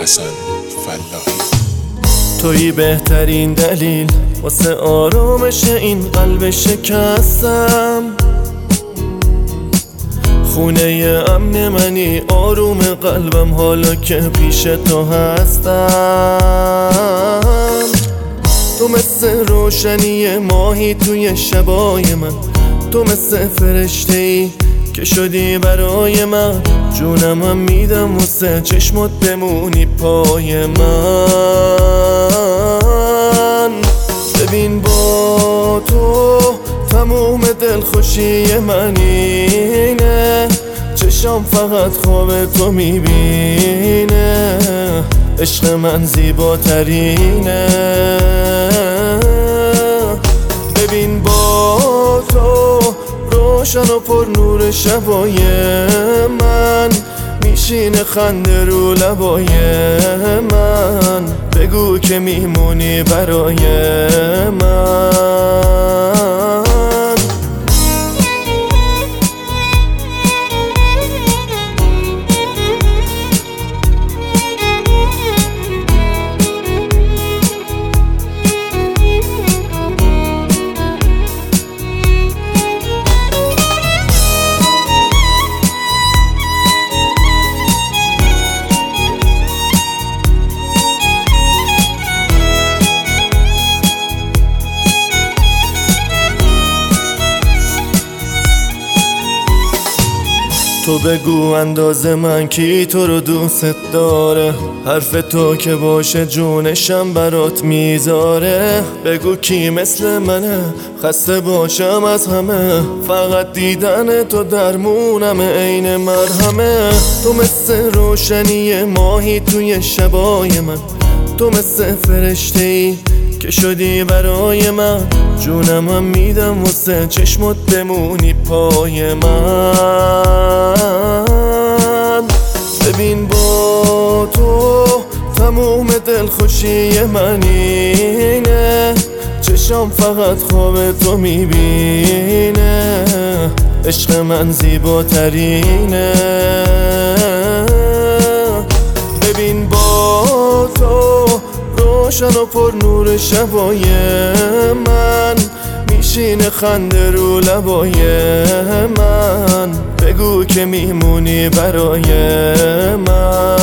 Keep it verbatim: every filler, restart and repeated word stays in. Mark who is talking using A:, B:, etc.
A: حسن فلاحی.
B: تویی بهترین دلیل واسه آرامش این قلب شکستم، خونه امن منی، آروم قلبم حالا که پیش تو هستم. تو مثل روشنی ماهی توی شبای من، تو مثل فرشته ای که شدی برای من، جونم هم میدم واسه چشمات بمونی پای من. ببین با تو تموم دلخوشی من اینه، چشام فقط خواب تو میبینه، عشق من زیباترینه. ببین با تو روشن و پر نور شبای من، میشینه خنده رو لبای من، بگو که میمونی برای من. تو بگو اندازه من کی تو رو دوست داره، حرف تو که باشه جونشم برات میذاره. بگو کی مثل منه خسته باشم از همه، فقط دیدن تو درمونم عین مرهمه. تو مثل روشنی ماهی توی شبای من، تو مثل فرشته ای که شدی برای من، جونم هم میدم واسه چشمات بمونی پای من. ببین با تو تموم دلخوشی من اینه، چشام فقط خواب تو میبینه، عشق من زیباترینه. ببین با تو روشن و پر نور شبای من، میشینه خنده رو لبای من، بگو که میمونی برای من.